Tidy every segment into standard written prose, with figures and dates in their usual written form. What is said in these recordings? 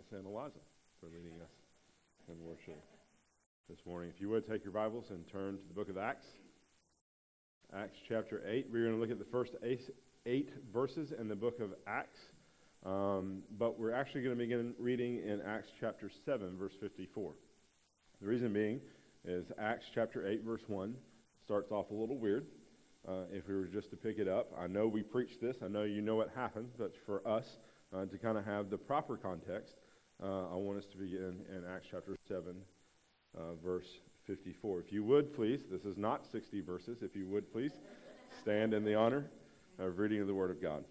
and Eliza for leading us in worship this morning. If you would, take your Bibles and turn to the book of Acts. Acts chapter 8. We're going to look at the first eight verses in the book of Acts. But we're actually going to begin reading in Acts chapter 7, verse 54. The reason being is Acts chapter 8, verse 1 starts off a little weird. If we were just to pick it up, I know we preached this. I know you know what happened, but for us to kind of have the proper context, I want us to begin in Acts chapter 7, verse 54. If you would, please, this is not 60 verses. If you would, please, stand in the honor of reading of the Word of God.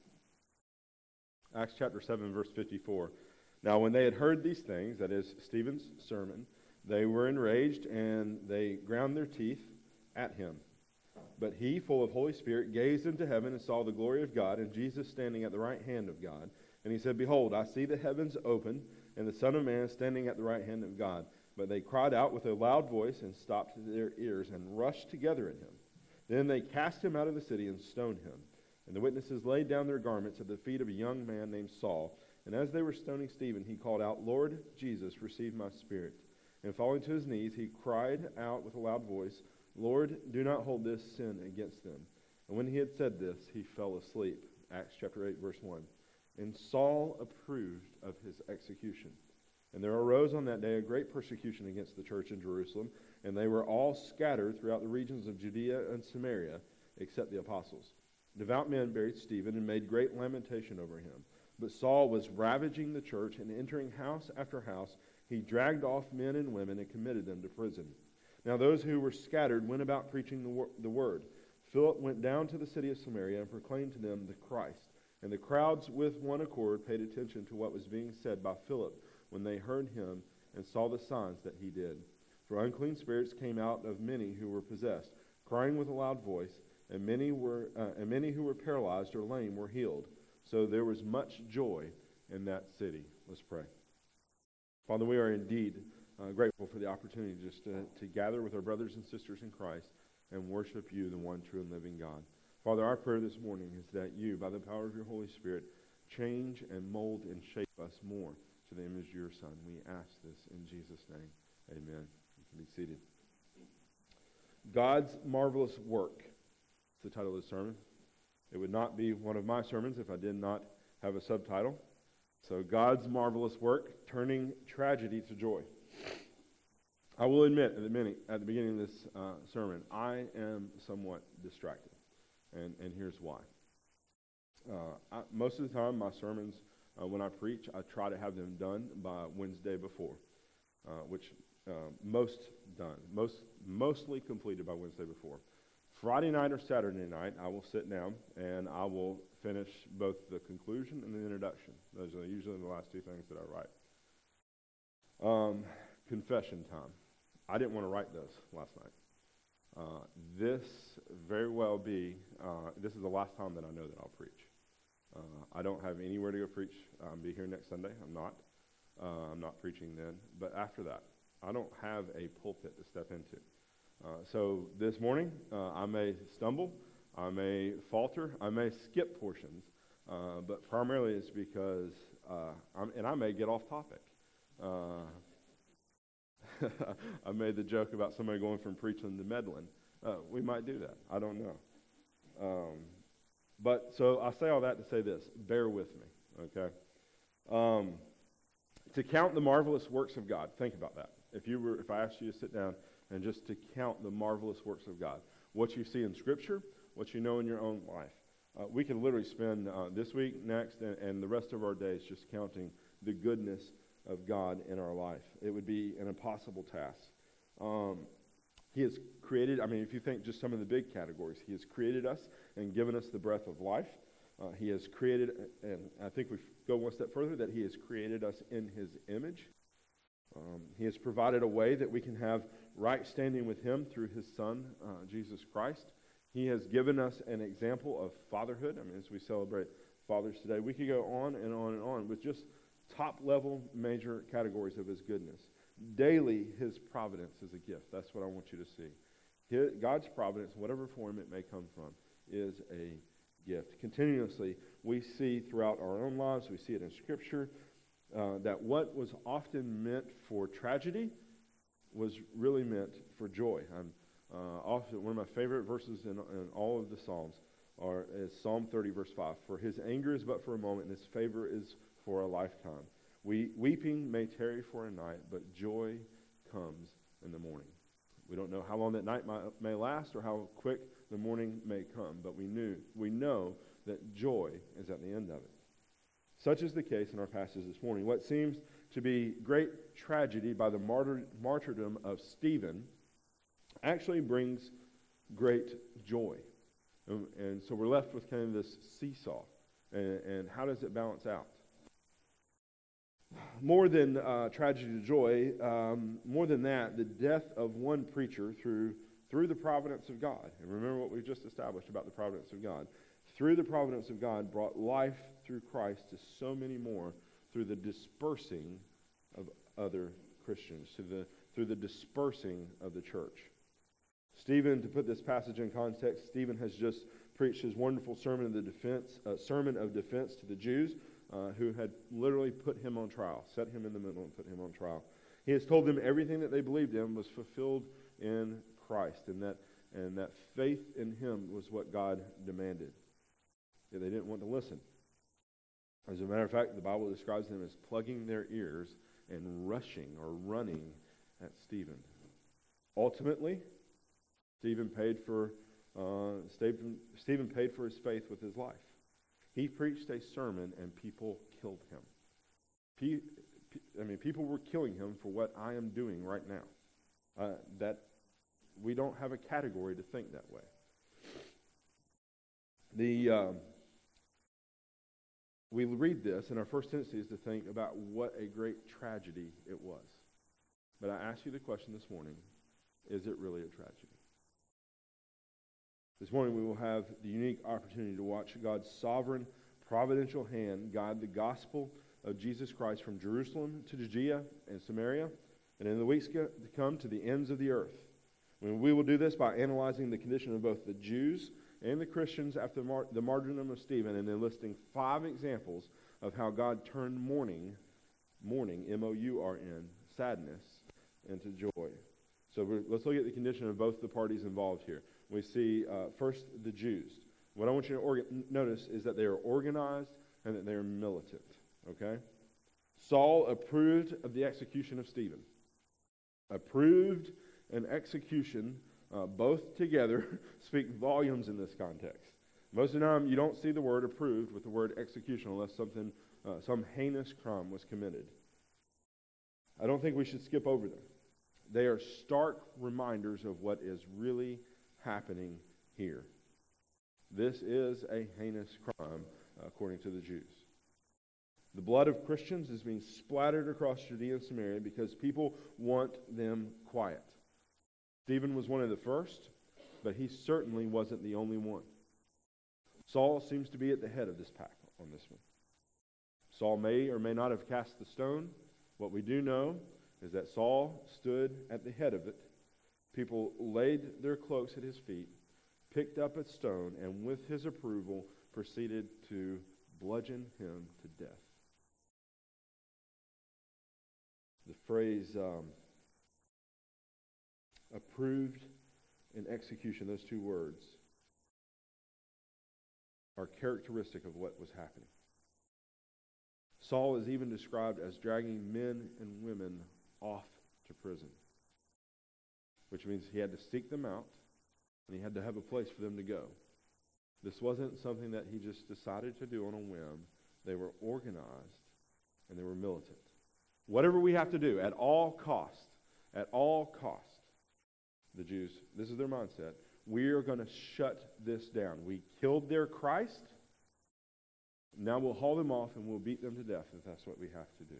Acts chapter 7, verse 54. Now when they had heard these things, that is Stephen's sermon, they were enraged, and they ground their teeth at him. But he, full of Holy Spirit, gazed into heaven and saw the glory of God, and Jesus standing at the right hand of God. And he said, Behold, I see the heavens open, and the Son of Man standing at the right hand of God. But they cried out with a loud voice, and stopped their ears, and rushed together at him. Then they cast him out of the city, and stoned him. And the witnesses laid down their garments at the feet of a young man named Saul. And as they were stoning Stephen, he called out, Lord Jesus, receive my spirit. And falling to his knees, he cried out with a loud voice, Lord, do not hold this sin against them. And when he had said this, he fell asleep. Acts chapter 8, verse 1. And Saul approved of his execution. And there arose on that day a great persecution against the church in Jerusalem, and they were all scattered throughout the regions of Judea and Samaria, except the apostles. Devout men buried Stephen and made great lamentation over him. But Saul was ravaging the church, and entering house after house, he dragged off men and women and committed them to prison. Now those who were scattered went about preaching the word. Philip went down to the city of Samaria and proclaimed to them the Christ. And the crowds with one accord paid attention to what was being said by Philip when they heard him and saw the signs that he did. For unclean spirits came out of many who were possessed, crying with a loud voice, and many who were paralyzed or lame were healed. So there was much joy in that city. Let's pray. Father, we are indeed grateful for the opportunity just to gather with our brothers and sisters in Christ and worship you, the one true and living God. Father, our prayer this morning is that you, by the power of your Holy Spirit, change and mold and shape us more to the image of your Son. We ask this in Jesus' name. Amen. You can be seated. God's marvelous work. That's the title of the sermon. It would not be one of my sermons if I did not have a subtitle. So, God's marvelous work, turning tragedy to joy. I will admit at the beginning of this sermon, I am somewhat distracted. And here's why. Most of the time, my sermons, when I preach, I try to have them done by Wednesday before, mostly completed by Wednesday before. Friday night or Saturday night, I will sit down and I will finish both the conclusion and the introduction. Those are usually the last two things that I write. Confession time. I didn't want to write this last night. This very well be, this is the last time that I know that I'll preach. I don't have anywhere to go preach. I'll be here next Sunday. I'm not preaching then. But after that, I don't have a pulpit to step into. So this morning, I may stumble, I may falter, I may skip portions, but primarily it's because, I may get off topic. I made the joke about somebody going from preaching to meddling. We might do that. I don't know. But so I say all that to say this. Bear with me, okay? To count the marvelous works of God. Think about that. If I asked you to sit down and just to count the marvelous works of God, what you see in Scripture, what you know in your own life. We could literally spend this week, next, and the rest of our days just counting the goodness of God in our life. It would be an impossible task. He has created, if you think just some of the big categories, He has created us and given us the breath of life. He has created, and I think we go one step further, that He has created us in His image. He has provided a way that we can have right standing with Him through His Son, Jesus Christ. He has given us an example of fatherhood. As we celebrate fathers today, we could go on and on and on with just top-level major categories of His goodness. Daily, His providence is a gift. That's what I want you to see. God's providence, whatever form it may come from, is a gift. Continuously, we see throughout our own lives, we see it in Scripture, that what was often meant for tragedy was really meant for joy. Often one of my favorite verses in all of the Psalms is Psalm 30, verse 5. For his anger is but for a moment, and his favor is for a lifetime. Weeping may tarry for a night, but joy comes in the morning. We don't know how long that night may last or how quick the morning may come, but we know that joy is at the end of it. Such is the case in our passage this morning. What seems to be great tragedy by the martyrdom of Stephen actually brings great joy. And so we're left with kind of this seesaw. And how does it balance out? More than tragedy to joy, more than that, the death of one preacher through the providence of God. And remember what we just established about the providence of God. Through the providence of God, brought life through Christ to so many more through the dispersing of other Christians, through the dispersing of the church. Stephen, to put this passage in context, Stephen has just preached his wonderful sermon of defense to the Jews who had literally put him on trial, set him in the middle and put him on trial. He has told them everything that they believed in was fulfilled in Christ, and that faith in him was what God demanded. Yet they didn't want to listen. As a matter of fact, the Bible describes them as plugging their ears and rushing or running at Stephen. Ultimately, Stephen paid for his faith with his life. He preached a sermon and people killed him. People were killing him for what I am doing right now. That we don't have a category to think that way. We read this, and our first tendency is to think about what a great tragedy it was. But I ask you the question this morning, is it really a tragedy? This morning we will have the unique opportunity to watch God's sovereign, providential hand guide the gospel of Jesus Christ from Jerusalem to Judea and Samaria, and in the weeks to come to the ends of the earth. We will do this by analyzing the condition of both the Jews and the Christians after the martyrdom of Stephen, and then listing 5 examples of how God turned mourning, M-O-U-R-N, sadness, into joy. So let's look at the condition of both the parties involved here. We see first the Jews. What I want you to notice is that they are organized and that they are militant. Okay? Saul approved of the execution of Stephen. Approved and execution, both together, speak volumes in this context. Most of the time, you don't see the word approved with the word execution unless some heinous crime was committed. I don't think we should skip over them. They are stark reminders of what is really happening here. This is a heinous crime, according to the Jews. The blood of Christians is being splattered across Judea and Samaria because people want them quiet. Stephen was one of the first, but he certainly wasn't the only one. Saul seems to be at the head of this pack on this one. Saul may or may not have cast the stone. What we do know is that Saul stood at the head of it. People laid their cloaks at his feet, picked up a stone, and with his approval proceeded to bludgeon him to death. The phrase approved and execution, those 2 words, are characteristic of what was happening. Saul is even described as dragging men and women off to prison, which means he had to seek them out and he had to have a place for them to go. This wasn't something that he just decided to do on a whim. They were organized and they were militant. Whatever we have to do, at all cost, the Jews, this is their mindset, we are going to shut this down. We killed their Christ. Now we'll haul them off and we'll beat them to death if that's what we have to do.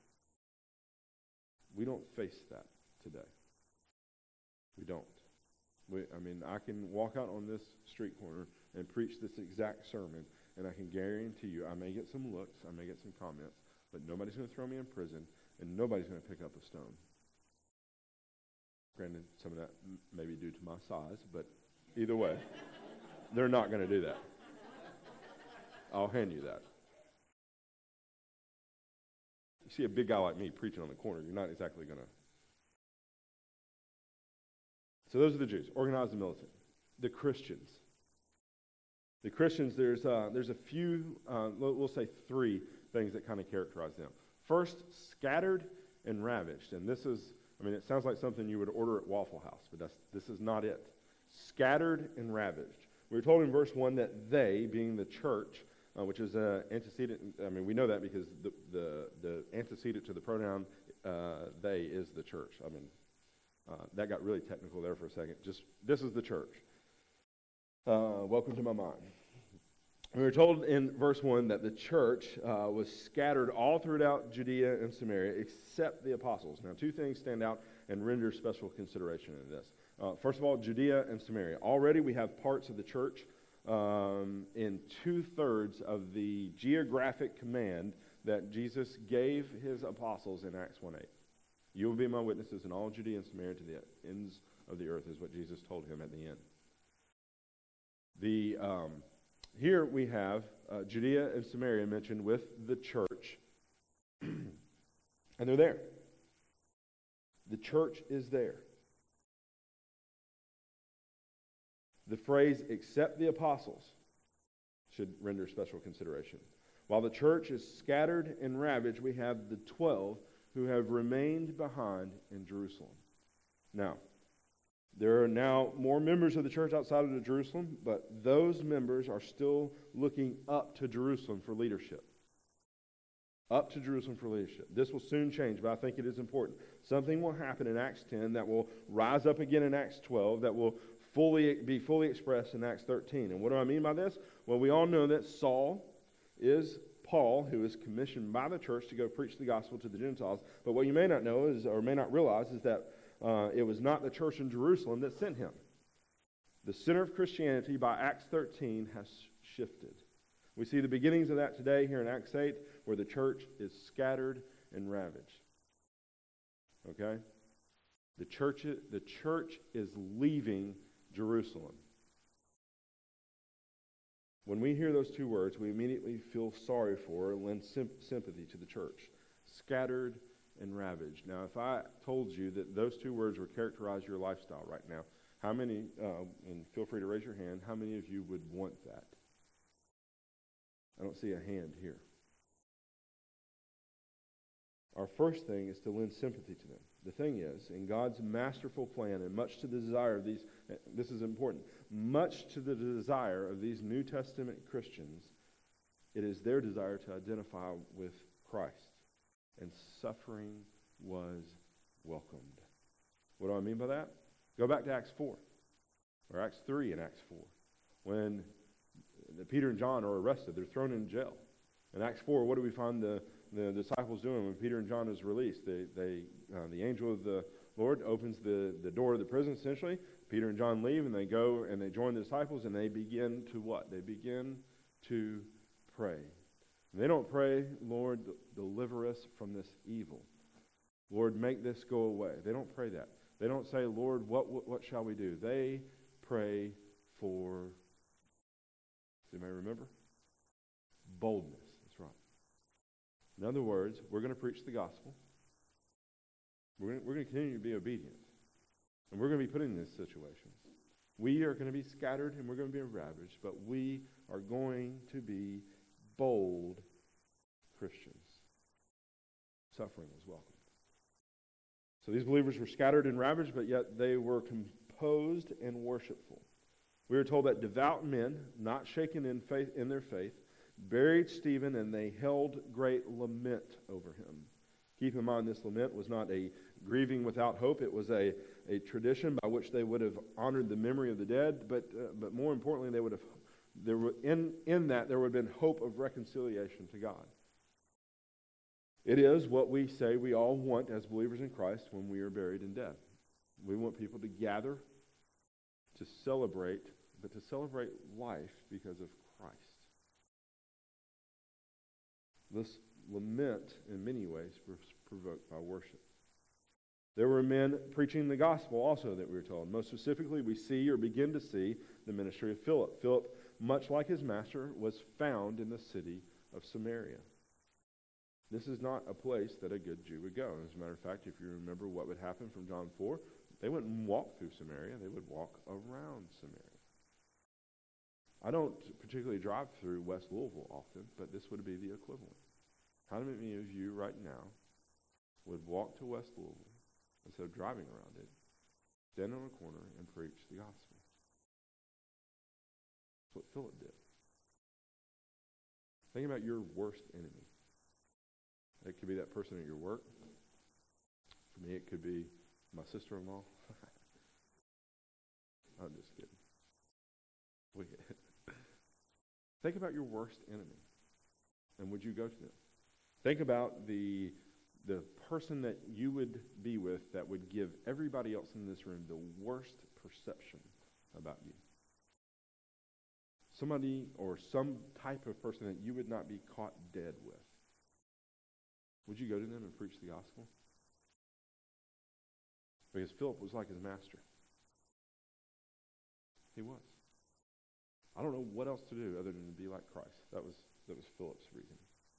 We don't face that today. We don't. I can walk out on this street corner and preach this exact sermon, and I can guarantee you I may get some looks, I may get some comments, but nobody's going to throw me in prison, and nobody's going to pick up a stone. Granted, some of that may be due to my size, but either way, they're not going to do that. I'll hand you that. You see a big guy like me preaching on the corner, you're not exactly going to. So those are the Jews, organized and militant. The Christians. The Christians, there's a few, we'll say three things that kind of characterize them. First, scattered and ravaged. And this is, it sounds like something you would order at Waffle House, but this is not it. Scattered and ravaged. We're told in verse 1 that they, being the church, which is antecedent, we know that because the antecedent to the pronoun they is the church. That got really technical there for a second. This is the church. Welcome to my mind. We were told in verse 1 that the church was scattered all throughout Judea and Samaria except the apostles. Now, two things stand out and render special consideration in this. First of all, Judea and Samaria. Already we have parts of the church in 2/3 of the geographic command that Jesus gave his apostles in Acts 1:8. You will be my witnesses in all Judea and Samaria to the ends of the earth is what Jesus told him at the end. Here we have Judea and Samaria mentioned with the church. And they're there. The church is there. The phrase, except the apostles, should render special consideration. While the church is scattered and ravaged, we have the 12 who have remained behind in Jerusalem. Now, there are now more members of the church outside of Jerusalem, but those members are still looking up to Jerusalem for leadership. Up to Jerusalem for leadership. This will soon change, but I think it is important. Something will happen in Acts 10 that will rise up again in Acts 12 that will be fully expressed in Acts 13. And what do I mean by this? Well, we all know that Saul is Paul, who is commissioned by the church to go preach the gospel to the Gentiles. But what you may not know is, or may not realize, is that it was not the church in Jerusalem that sent him. The center of Christianity by Acts 13 has shifted. We see the beginnings of that today here in Acts 8, where the church is scattered and ravaged. Okay? The church is leaving Jerusalem. When we hear those two words, we immediately feel sorry for and lend sympathy to the church. Scattered and ravaged. Now, if I told you that those two words would characterize your lifestyle right now, how many, and feel free to raise your hand, how many of you would want that? I don't see a hand here. Our first thing is to lend sympathy to them. The thing is, in God's masterful plan, and much to the desire of these, this is important, much to the desire of these New Testament Christians, it is their desire to identify with Christ. And suffering was welcomed. What do I mean by that? Go back to Acts 4, or Acts 3 and Acts 4. When Peter and John are arrested, they're thrown in jail. In Acts 4, what do we find the disciples doing when Peter and John is released? The angel of the Lord opens the door of the prison, essentially. Peter and John leave, and they go and they join the disciples, and they begin to what? They begin to pray. And they don't pray, Lord, deliver us from this evil. Lord, make this go away. They don't pray that. They don't say, Lord, what shall we do? They pray for, does anybody remember? Boldness. That's right. In other words, we're going to preach the gospel. We're going to continue to be obedient. And we're going to be put in these situations. We are going to be scattered and we're going to be ravaged, but we are going to be bold Christians. Suffering was welcomed. So these believers were scattered and ravaged, but yet they were composed and worshipful. We are told that devout men, not shaken in their faith, buried Stephen, and they held great lament over him. Keep in mind, this lament was not a grieving without hope. It was a tradition by which they would have honored the memory of the dead, but more importantly, there would have been hope of reconciliation to God. It is what we say we all want as believers in Christ when we are buried in death. We want people to gather, to celebrate, but to celebrate life because of Christ. This lament, in many ways, was provoked by worship. There were men preaching the gospel also that we were told. Most specifically, we see or begin to see the ministry of Philip. Philip, much like his master, was found in the city of Samaria. This is not a place that a good Jew would go. As a matter of fact, if you remember what would happen from John 4, they wouldn't walk through Samaria. They would walk around Samaria. I don't particularly drive through West Louisville often, but this would be the equivalent. How many of you right now would walk to West Louisville instead of driving around it, stand on a corner and preach the gospel? That's what Philip did. Think about your worst enemy. It could be that person at your work. For me, it could be my sister-in-law. I'm just kidding. Think about your worst enemy. And would you go to them? Think about the person that you would be with that would give everybody else in this room the worst perception about you. Somebody or some type of person that you would not be caught dead with. Would you go to them and preach the gospel? Because Philip was like his master. He was. I don't know what else to do other than to be like Christ. That was Philip's reason.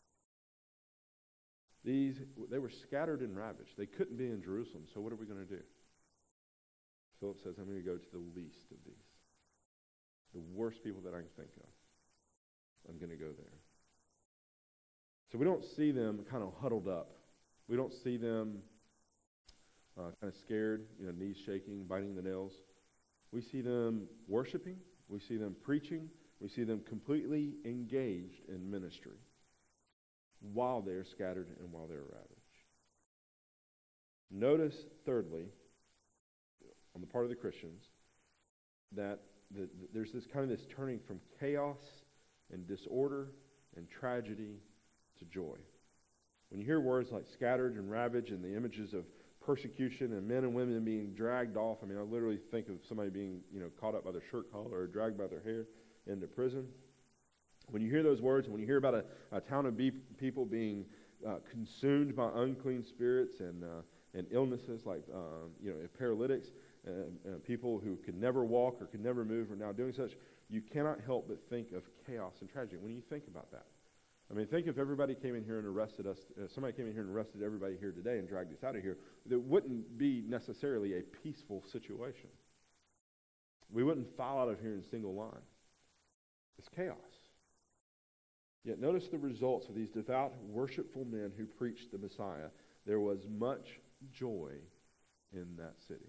They were scattered and ravaged. They couldn't be in Jerusalem, so what are we going to do? Philip says, I'm going to go to the least of these. The worst people that I can think of. I'm going to go there. So we don't see them kind of huddled up. We don't see them kind of scared, knees shaking, biting the nails. We see them worshiping. We see them preaching. We see them completely engaged in ministry while they are scattered and while they are ravaged. Notice, thirdly, on the part of the Christians, that there's this turning from chaos and disorder and tragedy to joy. When you hear words like scattered and ravaged and the images of persecution and men and women being dragged off, I literally think of somebody being, caught up by their shirt collar or dragged by their hair into prison. When you hear those words, when you hear about a town of people being consumed by unclean spirits and illnesses like paralytics, people who could never walk or could never move are now doing such, you cannot help but think of chaos and tragedy when you think about that. Think if everybody came in here and arrested us, somebody came in here and arrested everybody here today and dragged us out of here, it wouldn't be necessarily a peaceful situation. We wouldn't file out of here in single line. It's chaos. Yet notice the results of these devout, worshipful men who preached the Messiah. There was much joy in that city.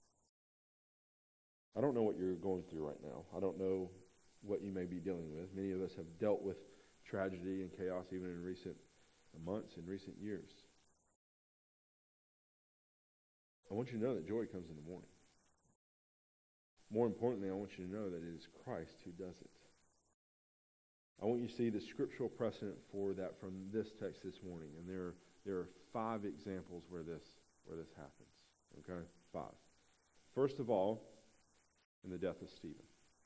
I don't know what you're going through right now. I don't know what you may be dealing with. Many of us have dealt with tragedy and chaos even in recent months and recent years. I want you to know that joy comes in the morning. More importantly, I want you to know that it is Christ who does it. I want you to see the scriptural precedent for that from this text this morning. And there are 5 examples where this happens. Okay? 5. First of all, in the death of Stephen.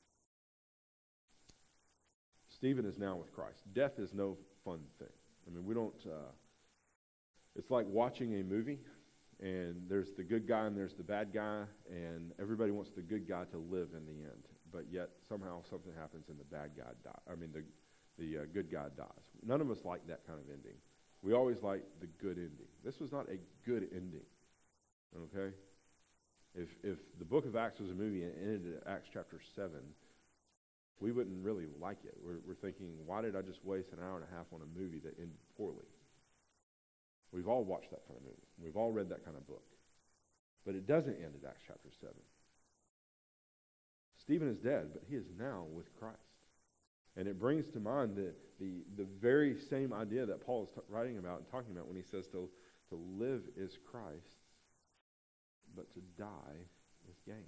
Stephen is now with Christ. Death is no fun thing. We don't, it's like watching a movie, and there's the good guy and there's the bad guy, and everybody wants the good guy to live in the end. But yet, somehow something happens and the bad guy dies. The good guy dies. None of us like that kind of ending. We always like the good ending. This was not a good ending. Okay? If the book of Acts was a movie and ended at Acts chapter 7, we wouldn't really like it. We're thinking, why did I just waste an hour and a half on a movie that ended poorly? We've all watched that kind of movie. We've all read that kind of book. But it doesn't end at Acts chapter 7. Stephen is dead, but he is now with Christ. And it brings to mind the very same idea that Paul is writing about and talking about when he says to live is Christ, but to die is gain.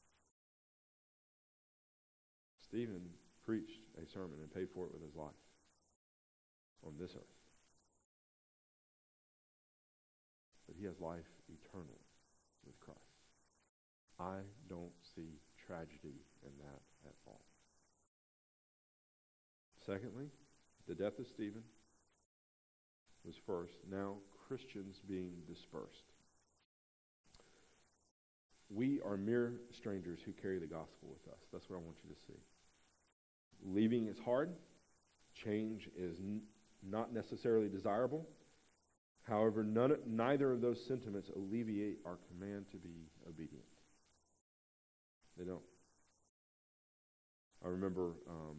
Stephen preached a sermon and paid for it with his life on this earth. But he has life eternal with Christ. I don't see tragedy in that at all. Secondly, the death of Stephen was first. Now, Christians being dispersed. We are mere strangers who carry the gospel with us. That's what I want you to see. Leaving is hard. Change is not necessarily desirable. However, neither of those sentiments alleviate our command to be obedient. They don't. I remember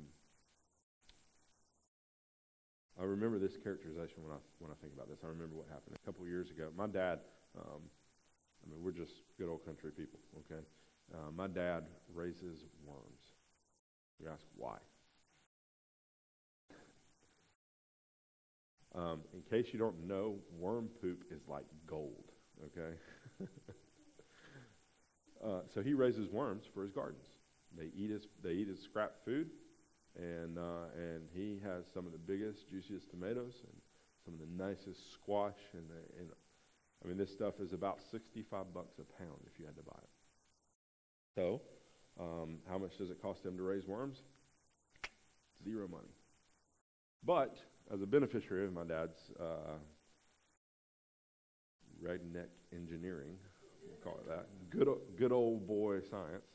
this characterization when I think about this. I remember what happened a couple of years ago. My dad, we're just good old country people, okay? My dad raises worms. You ask why? In case you don't know, worm poop is like gold, okay? So he raises worms for his gardens. They eat his scrap food, and he has some of the biggest, juiciest tomatoes and some of the nicest squash. And this stuff is about $65 a pound if you had to buy it. So, how much does it cost him to raise worms? Zero money. But as a beneficiary of my dad's redneck engineering, we'll call it that, good old boy science,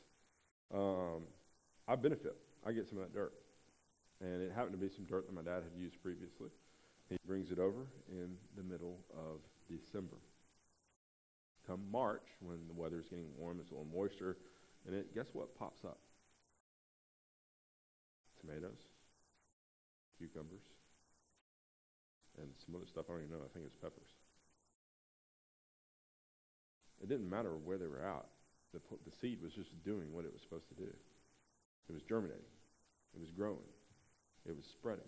I benefit. I get some of that dirt. And it happened to be some dirt that my dad had used previously. He brings it over in the middle of December. Come March, when the weather's getting warm, it's a little moisture, and guess what pops up? Tomatoes, cucumbers, and some other stuff I don't even know. I think it's peppers. It didn't matter where they were at. The seed was just doing what it was supposed to do. It was germinating. It was growing. It was spreading.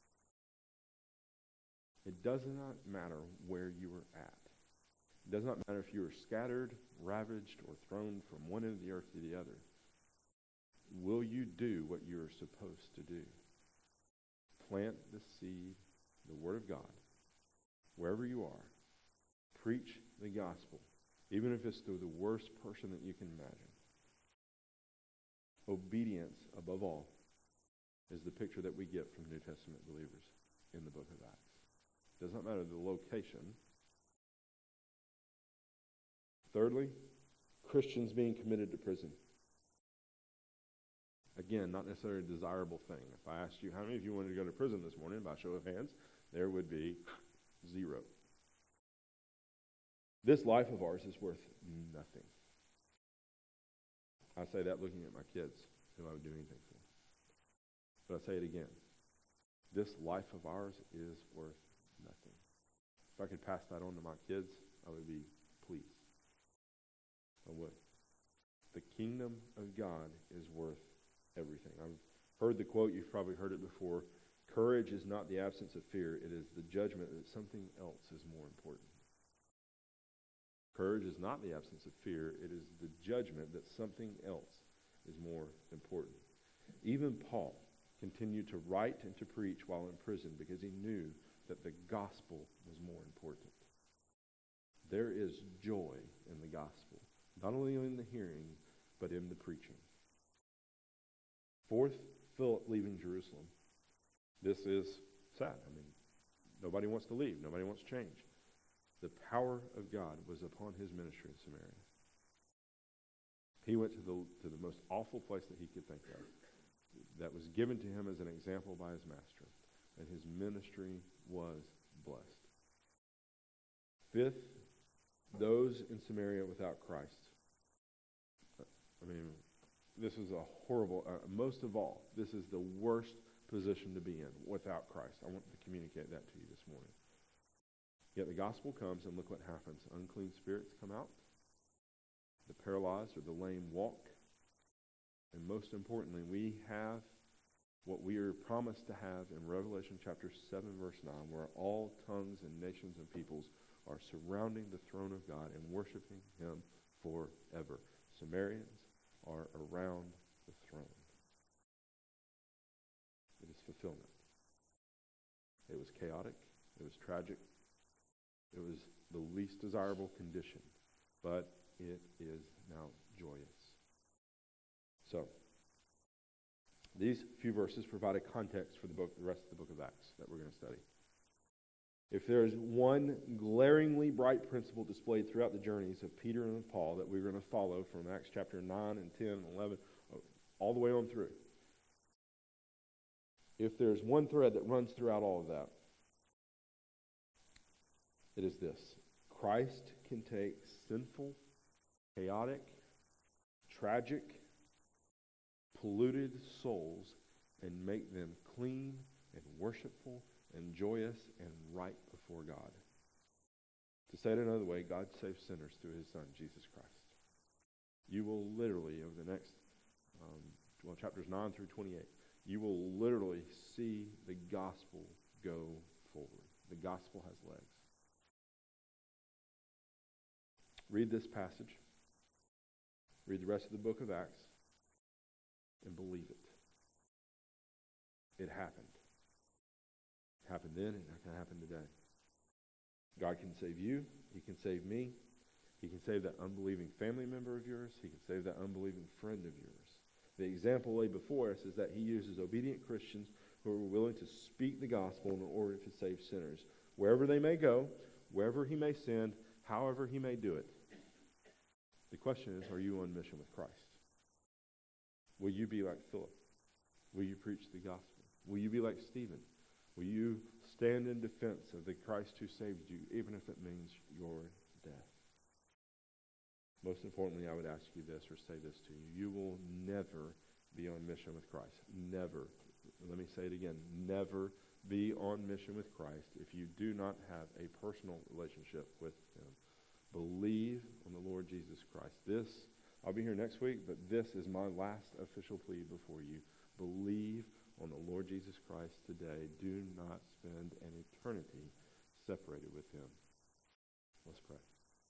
It does not matter where you were at. It does not matter if you were scattered, ravaged, or thrown from one end of the earth to the other. Will you do what you are supposed to do? Plant the seed, the Word of God, wherever you are. Preach the gospel, even if it's to the worst person that you can imagine. Obedience, above all, is the picture that we get from New Testament believers in the book of Acts. It does not matter the location. Thirdly, Christians being committed to prison. Again, not necessarily a desirable thing. If I asked you how many of you wanted to go to prison this morning, by show of hands, there would be 0. This life of ours is worth nothing. I say that looking at my kids, who I would do anything for. But I say it again. This life of ours is worth nothing. If I could pass that on to my kids, I would be pleased. I would. The kingdom of God is worth everything. I've heard the quote, you've probably heard it before. Courage is not the absence of fear, it is the judgment that something else is more important. Courage is not the absence of fear, it is the judgment that something else is more important. Even Paul continued to write and to preach while in prison because he knew that the gospel was more important. There is joy in the gospel, not only in the hearing, but in the preaching. Fourth, Philip leaving Jerusalem. This is sad. Nobody wants to leave. Nobody wants change. The power of God was upon his ministry in Samaria. He went to the most awful place that he could think of, that was given to him as an example by his master, and his ministry was blessed. Fifth, those in Samaria without Christ. This is a horrible, most of all, this is the worst position to be in without Christ. I want to communicate that to you this morning. Yet the gospel comes, and look what happens. Unclean spirits come out. The paralyzed or the lame walk. And most importantly, we have what we are promised to have in Revelation chapter 7, verse 9, where all tongues and nations and peoples are surrounding the throne of God and worshiping him forever. Samaritans are around the throne. It is fulfillment. It was chaotic. It was tragic. It was the least desirable condition, but it is now joyous. So, these few verses provide a context for the rest of the book of Acts that we're going to study. If there is one glaringly bright principle displayed throughout the journeys of Peter and Paul that we're going to follow from Acts chapter 9 and 10 and 11, all the way on through. If there's one thread that runs throughout all of that, It is this: Christ can take sinful, chaotic, tragic, polluted souls and make them clean and worshipful and joyous and right before God. To say it another way, God saves sinners through his Son, Jesus Christ. You will literally, over the next, chapters 9 through 28, you will literally see the gospel go forward. The gospel has legs. Read this passage. Read the rest of the book of Acts and believe it. It happened. It happened then, and it can happen today. God can save you. He can save me. He can save that unbelieving family member of yours. He can save that unbelieving friend of yours. The example laid before us is that he uses obedient Christians who are willing to speak the gospel in order to save sinners. Wherever they may go, wherever he may send, however he may do it. The question is, are you on mission with Christ? Will you be like Philip? Will you preach the gospel? Will you be like Stephen? Will you stand in defense of the Christ who saved you, even if it means your death? Most importantly, I would ask you this, or say this to you. You will never be on mission with Christ. Never. Let me say it again. Never be on mission with Christ if you do not have a personal relationship with him. Believe on the Lord Jesus Christ. I'll be here next week, but this is my last official plea before you. Believe on the Lord Jesus Christ today. Do not spend an eternity separated with him. Let's pray.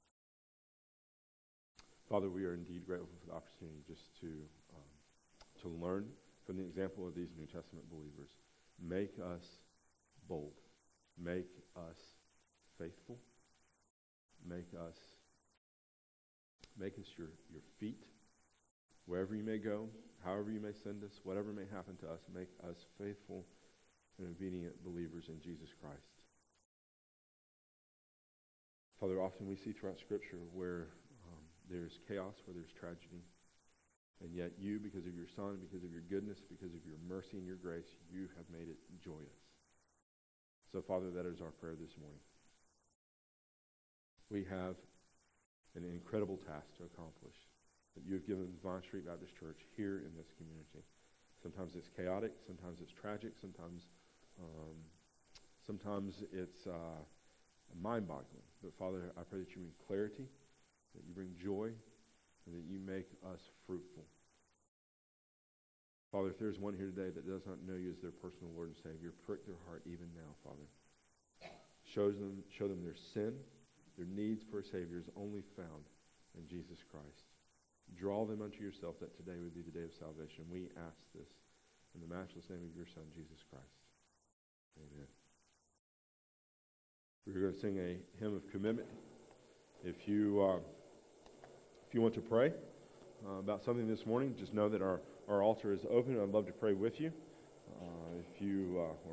Father, we are indeed grateful for the opportunity just to learn from the example of these New Testament believers. Make us bold. Make us faithful. Make us your feet. Wherever you may go, however you may send us, whatever may happen to us, make us faithful and obedient believers in Jesus Christ. Father, often we see throughout Scripture where there's chaos, where there's tragedy, and yet you, because of your Son, because of your goodness, because of your mercy and your grace, you have made it joyous. So, Father, that is our prayer this morning. We have an incredible task to accomplish that you have given Vine Street Baptist Church here in this community. Sometimes it's chaotic, sometimes it's tragic, sometimes it's mind-boggling. But Father, I pray that you bring clarity, that you bring joy, and that you make us fruitful. Father, if there's one here today that does not know you as their personal Lord and Savior, prick their heart even now, Father. Show them their sin, their needs for a Savior is only found in Jesus Christ. Draw them unto yourself, that today would be the day of salvation. We ask this in the matchless name of your Son, Jesus Christ. Amen. We're going to sing a hymn of commitment. If you want to pray about something this morning, just know that our altar is open. I'd love to pray with you. Or